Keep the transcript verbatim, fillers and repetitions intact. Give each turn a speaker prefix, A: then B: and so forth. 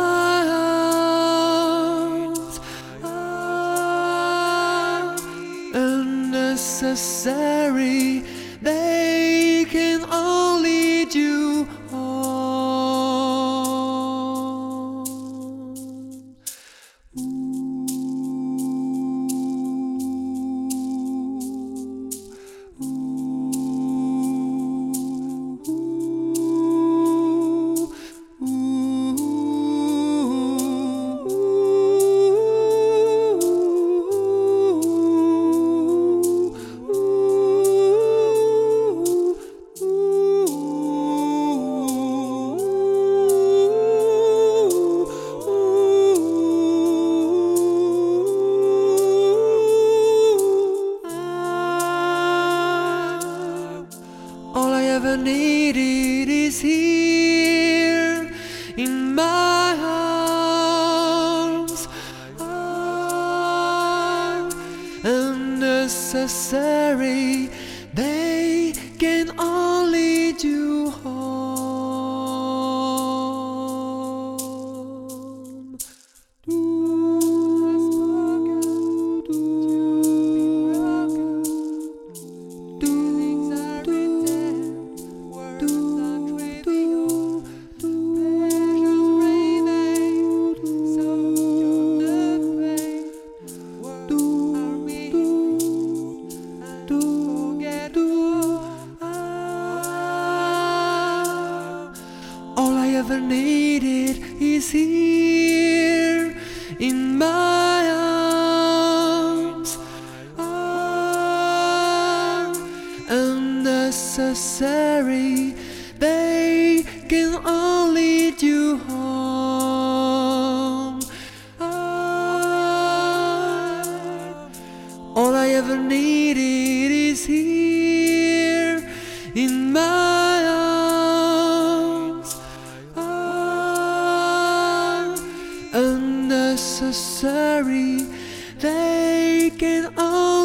A: my arms are unnecessary. They can only lead you home. All I ever needed is here in my arms. Are unnecessary. They can only lead you home. All I ever needed is here in my arms. Are unnecessary. They can only lead you home. Are all I ever needed is here in my arms. Unnecessary. They can only